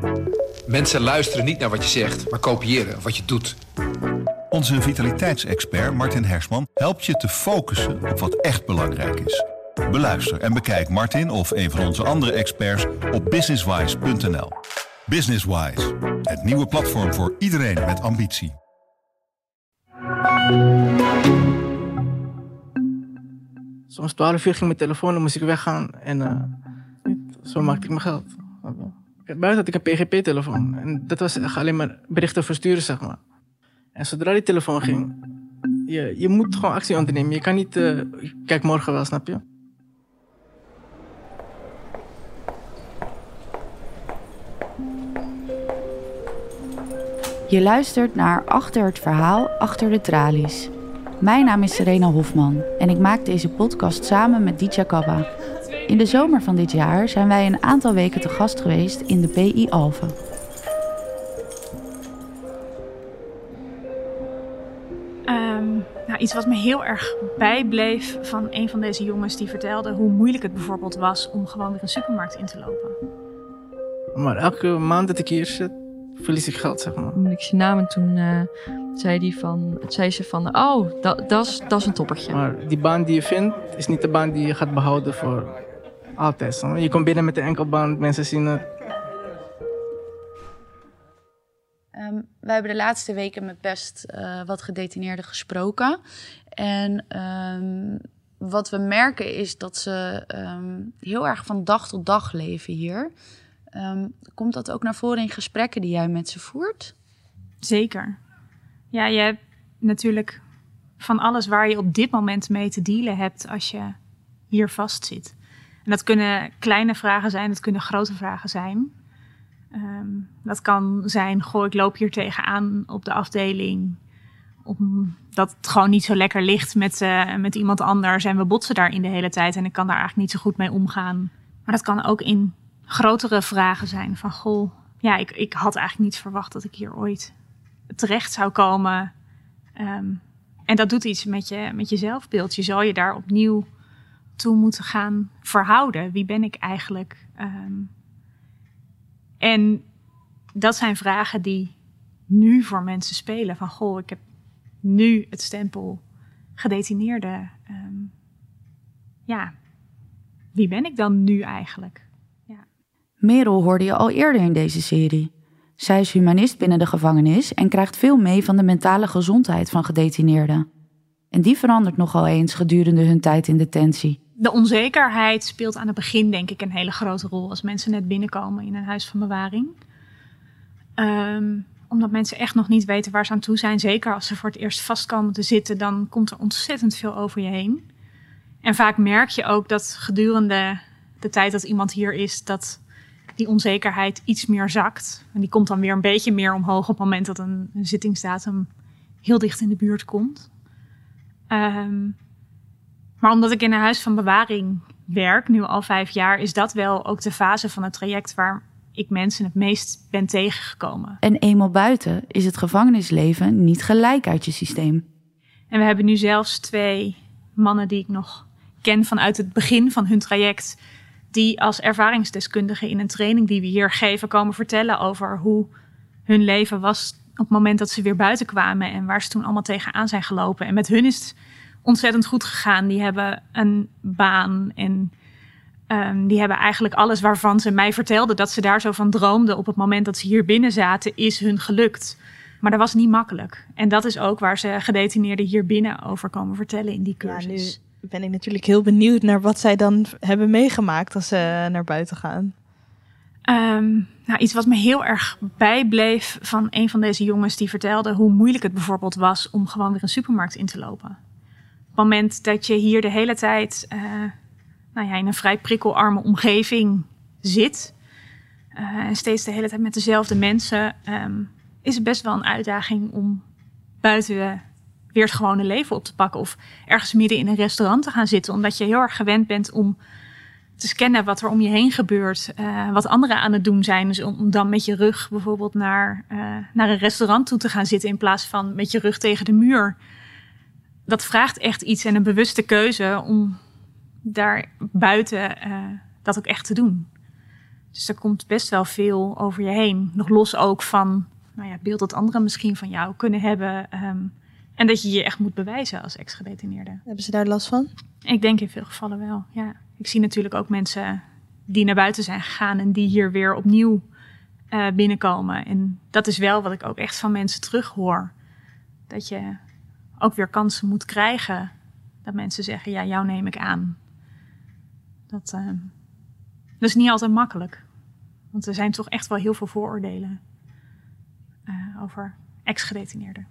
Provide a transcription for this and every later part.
Mensen luisteren niet naar wat je zegt, maar kopiëren wat je doet. Onze vitaliteitsexpert Martin Hersman helpt je te focussen op wat echt belangrijk is. Beluister en bekijk Martin of een van onze andere experts op businesswise.nl. Businesswise, het nieuwe platform voor iedereen met ambitie. Soms 12 uur ging mijn telefoon, dan moest ik weggaan en zo maakte ik mijn geld. Buiten had ik een PGP-telefoon en dat was echt alleen maar berichten versturen, zeg maar. En zodra die telefoon ging, je moet gewoon actie ondernemen. Je kan niet, kijk morgen wel, snap je? Je luistert naar Achter het verhaal, achter de tralies. Mijn naam is Serena Hofman en ik maak deze podcast samen met Ditya Kabba. In de zomer van dit jaar zijn wij een aantal weken te gast geweest in de PI Alphen. Iets wat me heel erg bijbleef van een van deze jongens die vertelde hoe moeilijk het bijvoorbeeld was om gewoon weer een supermarkt in te lopen. Maar elke maand dat ik hier zit, verlies ik geld, zeg maar. Toen ik zijn naam en toen zei ze van, oh, dat is een toppertje. Maar die baan die je vindt, is niet de baan die je gaat behouden voor altijd. Je komt binnen met een enkelbaan, mensen zien het. Wij hebben de laatste weken met best wat gedetineerden gesproken. En wat we merken is dat ze heel erg van dag tot dag leven hier. Komt dat ook naar voren in gesprekken die jij met ze voert? Zeker. Ja, je hebt natuurlijk van alles waar je op dit moment mee te dealen hebt als je hier vastzit. En dat kunnen kleine vragen zijn, dat kunnen grote vragen zijn. Dat kan zijn, ik loop hier tegenaan op de afdeling. Omdat het gewoon niet zo lekker ligt met iemand anders. En we botsen daarin de hele tijd en ik kan daar eigenlijk niet zo goed mee omgaan. Maar dat kan ook in grotere vragen zijn. Van, ik had eigenlijk niet verwacht dat ik hier ooit terecht zou komen. En dat doet iets met je zelfbeeld. Je zal je daar opnieuw toe moeten gaan verhouden. Wie ben ik eigenlijk? En dat zijn vragen die nu voor mensen spelen. Van, ik heb nu het stempel gedetineerde. Wie ben ik dan nu eigenlijk? Ja. Merel hoorde je al eerder in deze serie. Zij is humanist binnen de gevangenis en krijgt veel mee van de mentale gezondheid van gedetineerden. En die verandert nogal eens gedurende hun tijd in detentie. De onzekerheid speelt aan het begin, denk ik, een hele grote rol als mensen net binnenkomen in een huis van bewaring. Omdat mensen echt nog niet weten waar ze aan toe zijn. Zeker als ze voor het eerst vastkomen te zitten, dan komt er ontzettend veel over je heen. En vaak merk je ook dat gedurende de tijd dat iemand hier is, dat die onzekerheid iets meer zakt. En die komt dan weer een beetje meer omhoog op het moment dat een zittingsdatum heel dicht in de buurt komt. Maar omdat ik in een huis van bewaring werk, nu al 5 jaar, is dat wel ook de fase van het traject waar ik mensen het meest ben tegengekomen. En eenmaal buiten is het gevangenisleven niet gelijk uit je systeem. En we hebben nu zelfs 2 mannen die ik nog ken vanuit het begin van hun traject, die als ervaringsdeskundigen in een training die we hier geven komen vertellen over hoe hun leven was op het moment dat ze weer buiten kwamen en waar ze toen allemaal tegenaan zijn gelopen. En met hun is het ontzettend goed gegaan. Die hebben een baan en die hebben eigenlijk alles waarvan ze mij vertelden dat ze daar zo van droomden op het moment dat ze hier binnen zaten, is hun gelukt. Maar dat was niet makkelijk. En dat is ook waar ze gedetineerden hier binnen over komen vertellen in die cursus. Ja, nu ben ik natuurlijk heel benieuwd naar wat zij dan hebben meegemaakt als ze naar buiten gaan. Iets wat me heel erg bijbleef van een van deze jongens die vertelde hoe moeilijk het bijvoorbeeld was om gewoon weer een supermarkt in te lopen. Op het moment dat je hier de hele tijd in een vrij prikkelarme omgeving zit en steeds de hele tijd met dezelfde mensen, is het best wel een uitdaging om buiten weer het gewone leven op te pakken of ergens midden in een restaurant te gaan zitten, omdat je heel erg gewend bent om te scannen wat er om je heen gebeurt, wat anderen aan het doen zijn. Dus om dan met je rug bijvoorbeeld naar een restaurant toe te gaan zitten in plaats van met je rug tegen de muur. Dat vraagt echt iets en een bewuste keuze om daar buiten dat ook echt te doen. Dus er komt best wel veel over je heen. Nog los ook van beeld dat anderen misschien van jou kunnen hebben. En dat je je echt moet bewijzen als ex-gedetineerde. Hebben ze daar last van? Ik denk in veel gevallen wel, ja. Ik zie natuurlijk ook mensen die naar buiten zijn gegaan en die hier weer opnieuw binnenkomen. En dat is wel wat ik ook echt van mensen terughoor. Dat je ook weer kansen moet krijgen. Dat mensen zeggen, ja, jou neem ik aan. Dat is niet altijd makkelijk. Want er zijn toch echt wel heel veel vooroordelen over ex-gedetineerden.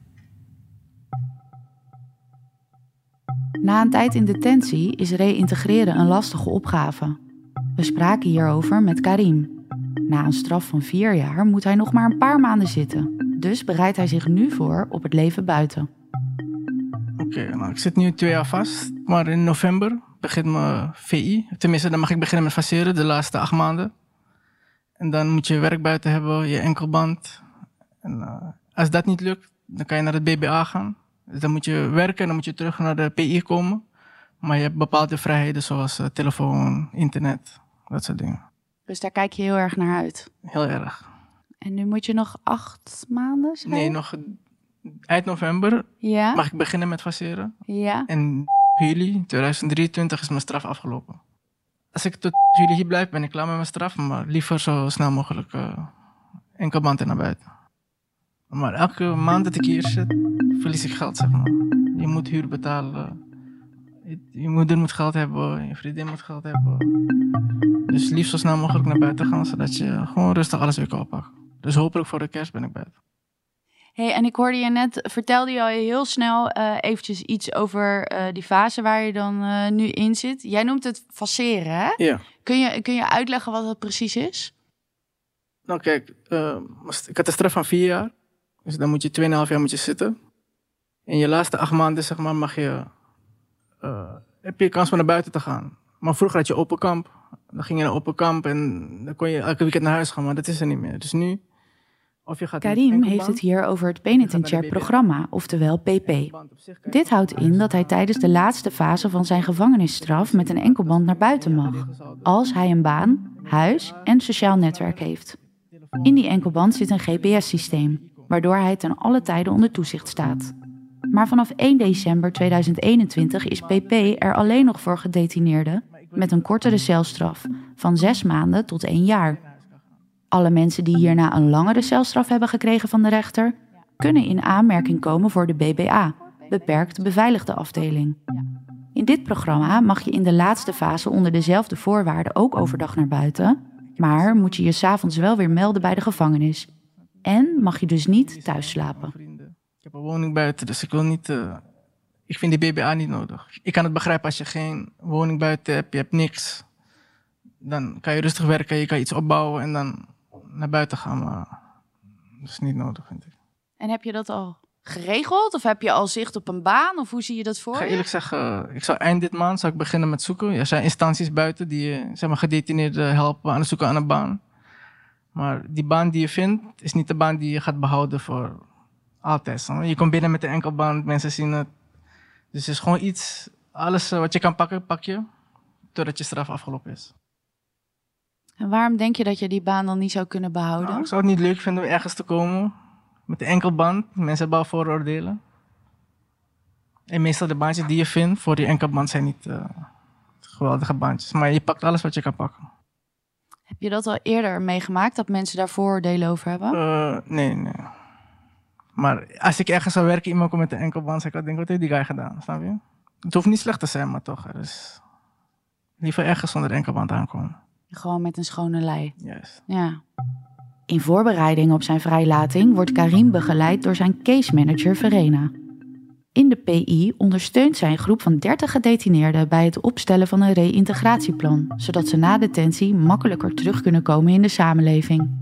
Na een tijd in detentie is reïntegreren een lastige opgave. We spraken hierover met Karim. Na een straf van 4 jaar moet hij nog maar een paar maanden zitten. Dus bereidt hij zich nu voor op het leven buiten. Oké, ik zit nu 2 jaar vast. Maar in november begint mijn VI. Tenminste, dan mag ik beginnen met faseren de laatste 8 maanden. En dan moet je werk buiten hebben, je enkelband. En als dat niet lukt, dan kan je naar het BBA gaan. Dus dan moet je werken en dan moet je terug naar de PI komen. Maar je hebt bepaalde vrijheden zoals telefoon, internet, dat soort dingen. Dus daar kijk je heel erg naar uit? Heel erg. En nu moet je nog 8 maanden zijn? Nee, nog eind november mag ik beginnen met faseren. Ja. En juli 2023 is mijn straf afgelopen. Als ik tot juli hier blijf, ben ik klaar met mijn straf. Maar liever zo snel mogelijk enkelband en naar buiten. Maar elke maand dat ik hier zit, verlies ik geld, zeg maar. Je moet huur betalen. Je moeder moet geld hebben. Je vriendin moet geld hebben. Dus liefst zo snel mogelijk naar buiten gaan, zodat je gewoon rustig alles weer kan oppakken. Dus hopelijk voor de kerst ben ik buiten. Hey, en ik hoorde je net, vertelde je al heel snel eventjes iets over die fase waar je dan nu in zit. Jij noemt het faseren, hè? Ja. Kun je uitleggen wat dat precies is? Nou kijk, ik had een straf van 4 jaar. Dus dan moet je 2,5 jaar moet je zitten. In je laatste 8 maanden, zeg maar, heb je kans om naar buiten te gaan. Maar vroeger had je open kamp. Dan ging je naar open kamp en dan kon je elke weekend naar huis gaan. Maar dat is er niet meer. Dus nu, of je gaat... Karim heeft het hier over het penitentiair programma, oftewel PP. Dit houdt in dat hij tijdens de laatste fase van zijn gevangenisstraf met een enkelband naar buiten mag. Als hij een baan, huis en sociaal netwerk heeft. In die enkelband zit een GPS-systeem, waardoor hij ten alle tijden onder toezicht staat. Maar vanaf 1 december 2021 is PP er alleen nog voor gedetineerden met een kortere celstraf van 6 maanden tot 1 jaar. Alle mensen die hierna een langere celstraf hebben gekregen van de rechter, kunnen in aanmerking komen voor de BBA, beperkte beveiligde afdeling. In dit programma mag je in de laatste fase onder dezelfde voorwaarden ook overdag naar buiten, maar moet je je 's avonds wel weer melden bij de gevangenis. En mag je dus niet thuis slapen. Ik heb een woning buiten, dus ik wil niet... ik vind die BBA niet nodig. Ik kan het begrijpen als je geen woning buiten hebt, je hebt niks. Dan kan je rustig werken, je kan iets opbouwen en dan naar buiten gaan. Maar dat is niet nodig, vind ik. En heb je dat al geregeld? Of heb je al zicht op een baan? Of hoe zie je dat voor je? Ik ga eerlijk zeggen, ik zou eind dit maand beginnen met zoeken. Er zijn instanties buiten die zeg maar, gedetineerden helpen aan het zoeken aan een baan. Maar die baan die je vindt, is niet de baan die je gaat behouden voor altijd. Je komt binnen met de enkelband, mensen zien het. Dus het is gewoon iets, alles wat je kan pakken, pak je, totdat je straf afgelopen is. En waarom denk je dat je die baan dan niet zou kunnen behouden? Nou, ik zou het niet leuk vinden om ergens te komen met de enkelband. Mensen hebben al vooroordelen. En meestal de baantjes die je vindt voor die enkelband zijn niet geweldige baantjes. Maar je pakt alles wat je kan pakken. Heb je dat al eerder meegemaakt, dat mensen daar vooroordelen over hebben? Nee. Maar als ik ergens zou werken, iemand komt met een enkelband, zou ik denken, wat heeft die guy gedaan? Snap je? Het hoeft niet slecht te zijn, maar toch. Dus liever ergens zonder enkelband aankomen. Gewoon met een schone lei. Juist. Ja. In voorbereiding op zijn vrijlating wordt Karim begeleid door zijn case manager Verena. In de PI ondersteunt zij een groep van 30 gedetineerden bij het opstellen van een reïntegratieplan, zodat ze na detentie makkelijker terug kunnen komen in de samenleving.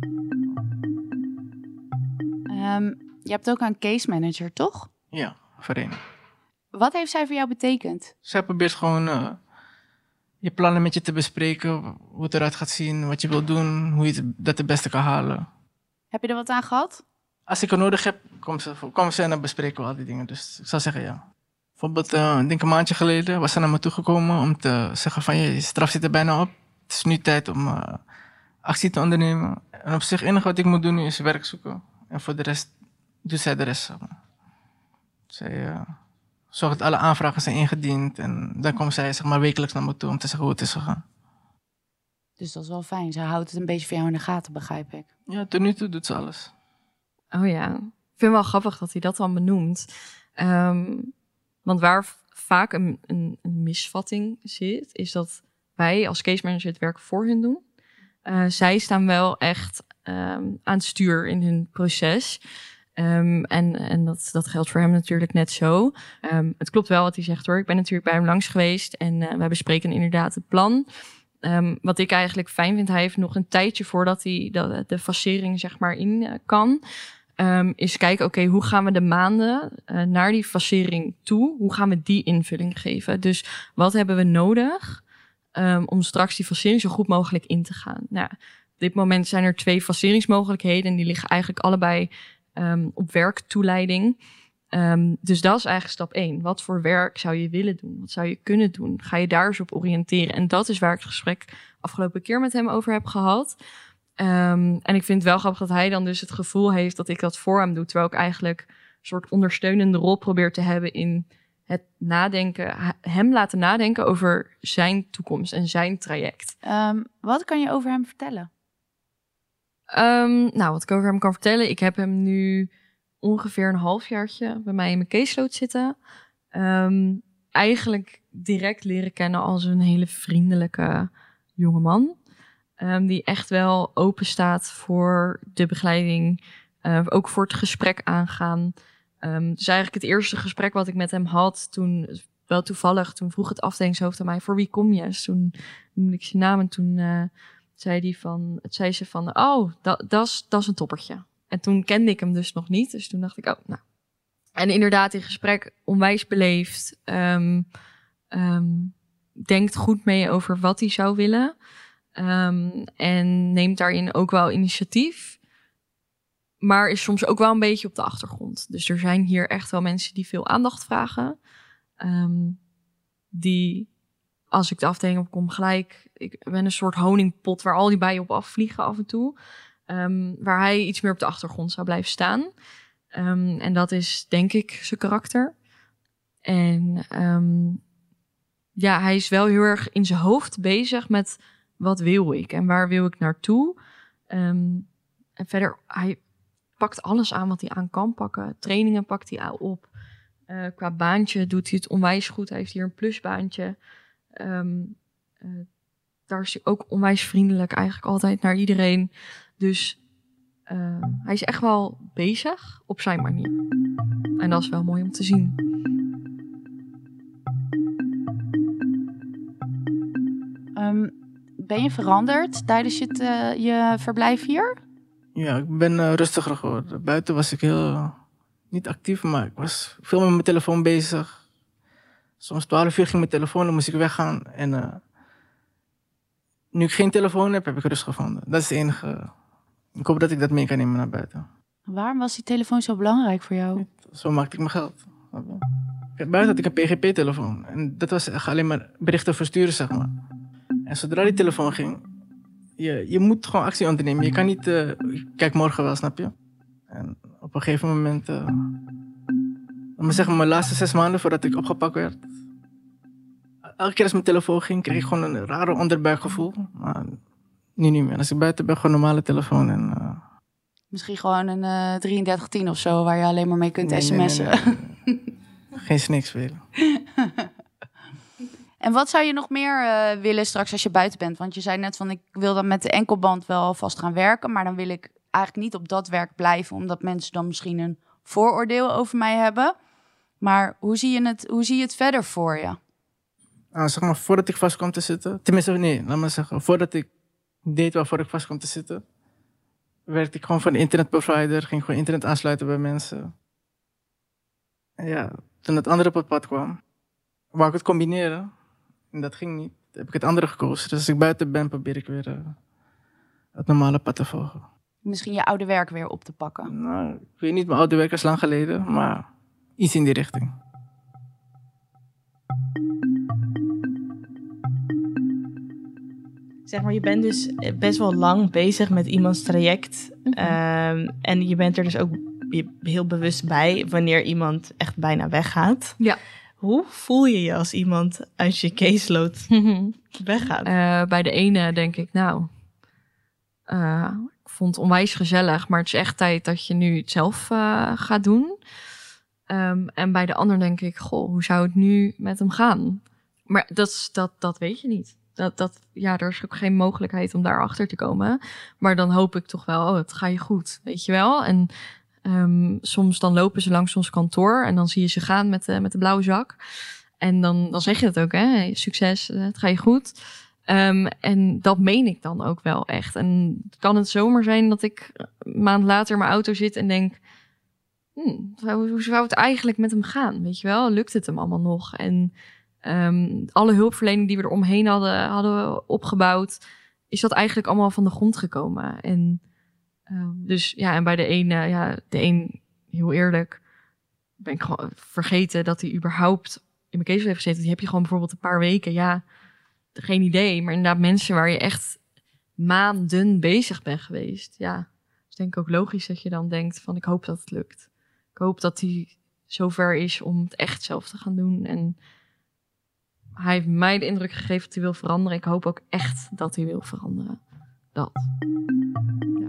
Je hebt ook een case manager, toch? Ja, Verena. Wat heeft zij voor jou betekend? Zij probeert gewoon je plannen met je te bespreken, hoe het eruit gaat zien, wat je wilt doen, hoe je dat het beste kan halen. Heb je er wat aan gehad? Als ik het nodig heb, komen ze en dan bespreken we al die dingen. Dus ik zou zeggen ja. Bijvoorbeeld, ik denk een maandje geleden was ze naar me toegekomen om te zeggen van je straf zit er bijna op. Het is nu tijd om actie te ondernemen. En op zich, het enige wat ik moet doen nu is werk zoeken. En voor de rest doet zij de rest. Zeg maar. Zij zorgt dat alle aanvragen zijn ingediend. En dan komt zij zeg maar, wekelijks naar me toe om te zeggen hoe het is gegaan. Dus dat is wel fijn. Ze houdt het een beetje voor jou in de gaten, begrijp ik. Ja, tot nu toe doet ze alles. Oh ja, ik vind het wel grappig dat hij dat dan benoemt. Want waar vaak een misvatting zit, is dat wij als case manager het werk voor hun doen. Zij staan wel echt aan het stuur in hun proces. En dat geldt voor hem natuurlijk net zo. Het klopt wel wat hij zegt hoor. Ik ben natuurlijk bij hem langs geweest en wij bespreken inderdaad het plan. Wat ik eigenlijk fijn vind, hij heeft nog een tijdje voordat hij de facering zeg maar in kan. Is kijken, oké, hoe gaan we de maanden naar die facering toe? Hoe gaan we die invulling geven? Dus wat hebben we nodig om straks die facering zo goed mogelijk in te gaan? Nou, op dit moment zijn er 2 faceringsmogelijkheden en die liggen eigenlijk allebei op werktoeleiding. Dus dat is eigenlijk stap 1. Wat voor werk zou je willen doen? Wat zou je kunnen doen? Ga je daar eens op oriënteren? En dat is waar ik het gesprek afgelopen keer met hem over heb gehad. En ik vind het wel grappig dat hij dan dus het gevoel heeft dat ik dat voor hem doe. Terwijl ik eigenlijk een soort ondersteunende rol probeer te hebben in het nadenken. Hem laten nadenken over zijn toekomst en zijn traject. Wat kan je over hem vertellen? Nou, wat ik over hem kan vertellen. Ik heb hem nu ongeveer een halfjaartje bij mij in mijn caseload zitten. Eigenlijk direct leren kennen als een hele vriendelijke jongeman. Die echt wel open staat voor de begeleiding. Ook voor het gesprek aangaan. Dus eigenlijk het eerste gesprek wat ik met hem had toen, wel toevallig, toen vroeg het afdelingshoofd aan mij, voor wie kom je? Dus toen noemde ik zijn naam en toen zei ze van, oh, dat is een toppertje. En toen kende ik hem dus nog niet. Dus toen dacht ik, oh, nou. En inderdaad, in gesprek onwijs beleefd. Denkt goed mee over wat hij zou willen. En neemt daarin ook wel initiatief. Maar is soms ook wel een beetje op de achtergrond. Dus er zijn hier echt wel mensen die veel aandacht vragen. Die, als ik de afdeling opkom, gelijk... Ik ben een soort honingpot waar al die bijen op afvliegen af en toe. Waar hij iets meer op de achtergrond zou blijven staan. En dat is, denk ik, zijn karakter. En hij is wel heel erg in zijn hoofd bezig met wat wil ik en waar wil ik naartoe. En verder, hij pakt alles aan wat hij aan kan pakken. Trainingen pakt hij op. Qua baantje doet hij het onwijs goed. Hij heeft hier een plusbaantje. Daar is hij ook onwijs vriendelijk eigenlijk altijd naar iedereen. Dus hij is echt wel bezig op zijn manier. En dat is wel mooi om te zien. Ben je veranderd tijdens je verblijf hier? Ja, ik ben rustiger geworden. Buiten was ik heel niet actief, maar ik was veel met mijn telefoon bezig. Soms 12 uur ging mijn telefoon, dan moest ik weggaan. En nu ik geen telefoon heb ik rust gevonden. Dat is het enige. Ik hoop dat ik dat mee kan nemen naar buiten. Waarom was die telefoon zo belangrijk voor jou? Zo maakte ik mijn geld. Buiten had ik een PGP-telefoon. En dat was echt alleen maar berichten versturen, zeg maar. En zodra die telefoon ging, je moet gewoon actie ondernemen. Je kan niet, kijk morgen wel, snap je? En op een gegeven moment, laat me zeggen, mijn laatste 6 maanden voordat ik opgepakt werd. Elke keer als mijn telefoon ging, kreeg ik gewoon een rare onderbuikgevoel. Maar nu niet meer. Als ik buiten ben, gewoon een normale telefoon. En, misschien gewoon een 3310 of zo, waar je alleen maar mee kunt sms'en. Nee. Geen Snake spelen. En wat zou je nog meer willen straks als je buiten bent? Want je zei net van, ik wil dan met de enkelband wel vast gaan werken, maar dan wil ik eigenlijk niet op dat werk blijven, omdat mensen dan misschien een vooroordeel over mij hebben. Maar hoe zie je het verder voor je? Zeg maar, voordat ik vast kwam te zitten, tenminste, nee, laat maar zeggen, voordat ik deed waarvoor ik vast kwam te zitten, werkte ik gewoon voor een internetprovider, ging gewoon internet aansluiten bij mensen. En ja, toen het andere op het pad kwam, wou ik het combineren. En dat ging niet. Heb ik het andere gekozen. Dus als ik buiten ben, probeer ik weer het normale pad te volgen. Misschien je oude werk weer op te pakken? Nou, ik weet niet, mijn oude werk is lang geleden, maar iets in die richting. Zeg maar, je bent dus best wel lang bezig met iemands traject. En je bent er dus ook heel bewust bij wanneer iemand echt bijna weggaat. Ja. Hoe voel je je als iemand als je caseload weggaat? Bij de ene denk ik, ik vond het onwijs gezellig, maar het is echt tijd dat je nu het zelf gaat doen. En bij de ander denk ik, hoe zou het nu met hem gaan? Maar dat weet je niet. Er is ook geen mogelijkheid om daarachter te komen. Maar dan hoop ik toch wel, het gaat je goed, weet je wel. En soms dan lopen ze langs ons kantoor en dan zie je ze gaan met de blauwe zak. En dan zeg je het ook, hè? Succes, het gaat je goed. En dat meen ik dan ook wel echt. En kan het zomaar zijn dat ik een maand later in mijn auto zit en denk, hoe zou het eigenlijk met hem gaan? Weet je wel, lukt het hem allemaal nog? En alle hulpverlening die we eromheen hadden opgebouwd, is dat eigenlijk allemaal van de grond gekomen. En en bij de een, heel eerlijk, ben ik gewoon vergeten dat hij überhaupt in mijn case heeft gezeten. Die heb je gewoon bijvoorbeeld een paar weken, geen idee. Maar inderdaad mensen waar je echt maanden bezig bent geweest. Ja, dus denk ik ook logisch dat je dan denkt van, ik hoop dat het lukt. Ik hoop dat hij zover is om het echt zelf te gaan doen. En hij heeft mij de indruk gegeven dat hij wil veranderen. Ik hoop ook echt dat hij wil veranderen. Dat. Ja.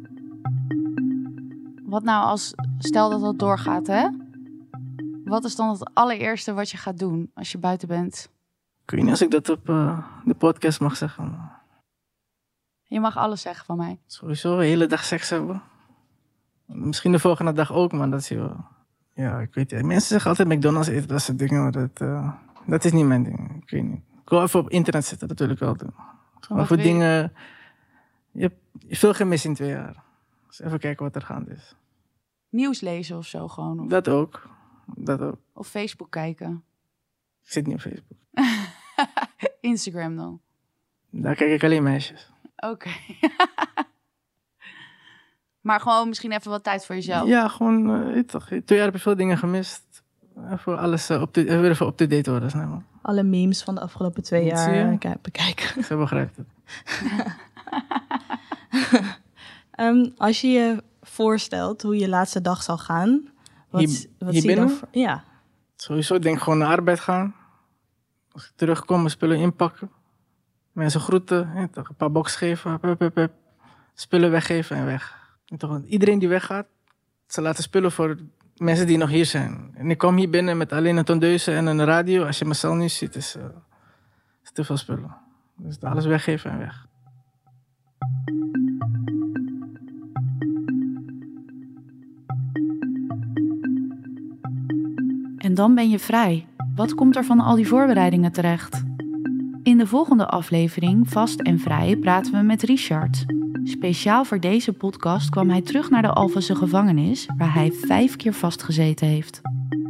Wat nou stel dat doorgaat, hè? Wat is dan het allereerste wat je gaat doen als je buiten bent? Ik weet niet als ik dat op de podcast mag zeggen. Je mag alles zeggen van mij. Sowieso de hele dag seks hebben. Misschien de volgende dag ook, maar dat is wel... Ja, ik weet niet. Mensen zeggen altijd McDonald's eten, dat soort dingen, maar dat is niet mijn ding. Ik weet niet. Ik wil even op internet zitten, dat wil ik wel doen. Maar voor dingen... Je hebt veel gemist in 2 jaar. Dus even kijken wat er gaande is. Nieuws lezen of zo gewoon? Of... Dat ook. Of Facebook kijken? Ik zit niet op Facebook. Instagram dan? Daar kijk ik alleen meisjes. Oké. Maar gewoon misschien even wat tijd voor jezelf. Ja, gewoon... 2 jaar heb je veel dingen gemist. Voor alles weer even up-to-date worden. Snel. Alle memes van de afgelopen 2 jaar bekijken. Zo begrijpt het. Als je je voorstelt hoe je laatste dag zal gaan... Wat hier zie je dan binnen? Ja. Sowieso denk ik gewoon naar arbeid gaan. Als ik terugkom, mijn spullen inpakken. Mensen groeten. Een paar boxen geven. Spullen weggeven en weg. En toch, iedereen die weggaat, ze laten spullen voor mensen die nog hier zijn. En ik kom hier binnen met alleen een tondeuze en een radio. Als je mijn cel nu ziet, is te veel spullen. Dus alles weggeven en weg. En dan ben je vrij. Wat komt er van al die voorbereidingen terecht? In de volgende aflevering, Vast en Vrij, praten we met Richard. Speciaal voor deze podcast kwam hij terug naar de Alphense gevangenis, waar hij 5 keer vastgezeten heeft.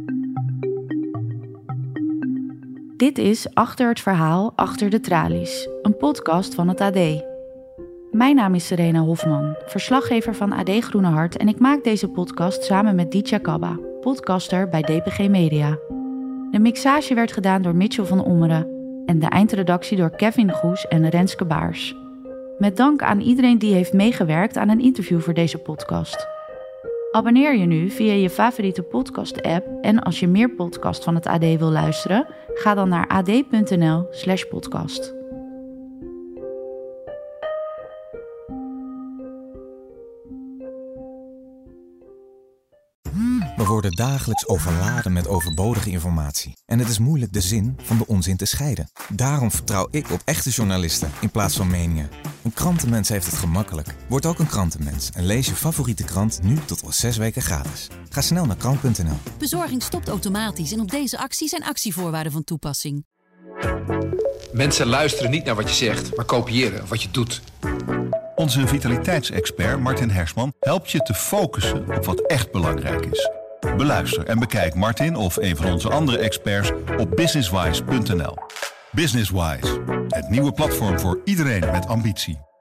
Dit is Achter het verhaal, achter de tralies, een podcast van het AD. Mijn naam is Serena Hofman, verslaggever van AD Groene Hart en ik maak deze podcast samen met Ditya Kabba, podcaster bij DPG Media. De mixage werd gedaan door Mitchell van Ommeren en de eindredactie door Kevin Goes en Renske Baars. Met dank aan iedereen die heeft meegewerkt aan een interview voor deze podcast. Abonneer je nu via je favoriete podcast-app en als je meer podcasts van het AD wil luisteren, ga dan naar ad.nl/podcast. We worden dagelijks overladen met overbodige informatie. En het is moeilijk de zin van de onzin te scheiden. Daarom vertrouw ik op echte journalisten in plaats van meningen. Een krantenmens heeft het gemakkelijk. Word ook een krantenmens en lees je favoriete krant nu tot al 6 weken gratis. Ga snel naar krant.nl. Bezorging stopt automatisch en op deze actie zijn actievoorwaarden van toepassing. Mensen luisteren niet naar wat je zegt, maar kopiëren wat je doet. Onze vitaliteitsexpert Martin Hersman helpt je te focussen op wat echt belangrijk is. Beluister en bekijk Martin of een van onze andere experts op businesswise.nl. Businesswise, het nieuwe platform voor iedereen met ambitie.